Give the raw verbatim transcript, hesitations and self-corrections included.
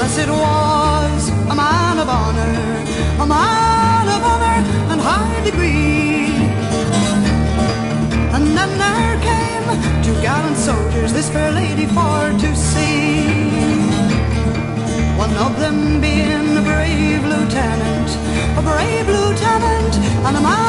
Yes, it was a man of honor, a man of honor and high degree. And then there came two gallant soldiers, this fair lady for to see. One of them being a brave lieutenant, a brave lieutenant, and a man